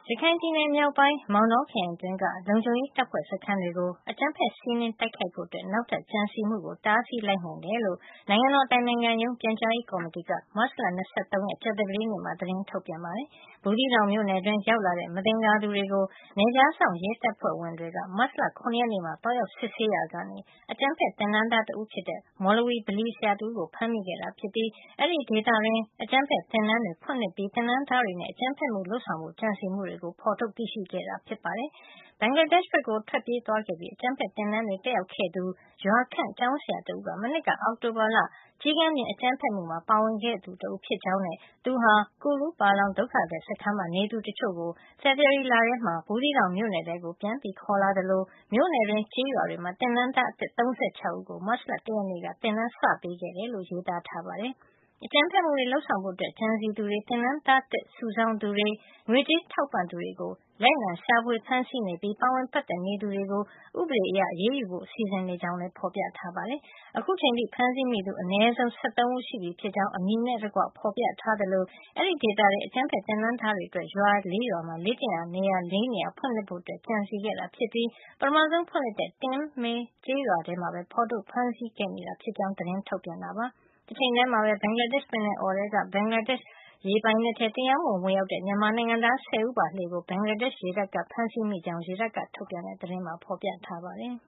ရခိုင်ပြည်နယ်မြောက်ပိုင်း မောင်တောခရိုင်အတွင်းက လုံခြုံရေးတပ်ဖွဲ့စခန်းတွေကို အကြမ်းဖက်စီးနင်းတိုက်ခိုက်ဖို့ နောက်ထပ်ကြံစည်မှုကို တားဆီးလိုက်နိုင်တယ်လို့ နိုင်ငံတော်အတိုင်ပင်ခံရုံး ပြန်ကြားရေးကော်မတီက မတ်လ ၂၃ ရက် ကြာသပတေးနေ့မှာ သတင်းထုတ်ပြန်ပါတယ်။ ဘူးသီးတောင်မြို့နယ်တွင်း ရောက်လာတဲ့ မသင်္ကာသူတွေကို နယ်ခြားစောင့်ရဲတပ်ဖွဲ့ဝင်တွေက မတ်လ ၇ ရက်နေ့မှာ သွားရောက်စစ်ဆေးရာကနေ အကြမ်းဖက်သင်တန်းသားတဦးဖြစ်တဲ့ မော်လဝီ ဗလီဆရာတဦးကို ဖမ်းမိခဲ့တာဖြစ်ပြီး အဲဒီဒေသတွင်း အကြမ်းဖက်သင်တန်းတွေဖွင့်လှစ်ပြီး သင်တန်းသားတွေနဲ့ အကြမ်းဖက်မှုလုပ်ဆောင်ဖို့ ကြံစည်မှုတွေကို ဖော်ထုတ်သိရှိခဲ့တာ ဖြစ်ပါတယ်။ ဘင်္ဂလားဒေ့ရှ်ဘက်ကို ထွက်ပြေးသွားခဲ့ပြီး အကြမ်းဖက်သင်တန်းတွေ တက်ရောက်ခဲ့သူ ရွာခန့်ကျောင်းဆရာတဦးက မနှစ်က အောက်တိုဘာလ ကျီးကန်းပြင်အကြမ်းဖက်မှုမှာ ပါဝင်ခဲ့သူတဦးဖြစ်ကြောင်းနဲ့ သူဟာ ကူလူးပါလောင် ဒုက္ခသည်စခန်းမှာ နေသူတချို့ကို ဖေဖေါ်ဝါရီလထဲမှာ ဘူးသီးတောင်မြို့နယ်ထဲကို ပြန်ခေါ်လာသလို မြို့နယ်တွင်း ကျေးရွာတွေမှာ သင်တန်းသားအသစ် ၃၆ ဦးကို မတ်လ ၁ ရက်နေ့က သင်တန်းစပေးခဲ့တယ်လို့ ရေးသားထားပါတယ်။ အကြမ်းဖက်မှုတွေလုပ်ဆောင်ဖို့ ကြံစည်သူတွေ၊ သင်တန်းသားသစ် စုဆောင်းသူတွေ၊ ငွေကြေးထောက်ပံ့သူတွေကို လိုက်လံရှာဖွေဖမ်းဆီးနေပြီး ပါဝင်ပတ်သက်နေသူတွေကို ဥပဒေအရ အရေးယူဖို့ စီစဉ်နေကြောင်းလည်း ဖော်ပြထားပါတယ်။ အခုချိန်ထိ ဖမ်းဆီးမိသူ အနည်းဆုံး ၁၃ ဦးရှိပြီဖြစ်ကြောင်း အမည်နဲ့တကွ ဖော်ပြထားသလို အဲဒီဒေသထဲ အကြမ်းဖက်သင်တန်းသားတွေအတွက် ရွာ ၄ ရွာမှာ လေ့ကျင့်ရာနေရာ ၄ နေရာ ဖွင့်လှစ်ဖို့ ကြံစည်ခဲ့တာဖြစ်ပြီး ပထမဆုံးဖွင့်လှစ်တဲ့ Tin Meh ကျေးရွာထဲမှာပဲ ဖော်ထုတ်ဖမ်းဆီးခဲ့မိတာဖြစ်ကြောင်း သတင်းထုတ်ပြန်တာပါ။ တချိန်တည်းမှာပဲ ဘင်္ဂလားဒေ့ရှ် ပင်လယ်အော်ထဲက ဘင်္ဂလားဒေ့ရှ်ရေပိုင်နက်ထဲ တရားမဝင် ဝင်ရောက်တဲ့ မြန်မာနိုင်ငံသား ၁၀ ဦးပါလှေကို ဘင်္ဂလားဒေ့ရှ်ရေတပ်က ဖမ်းဆီးမိကြောင်း ရေတပ်က ထုတ်ပြန်တဲ့ သတင်းမှာ ဖော်ပြထားပါတယ်။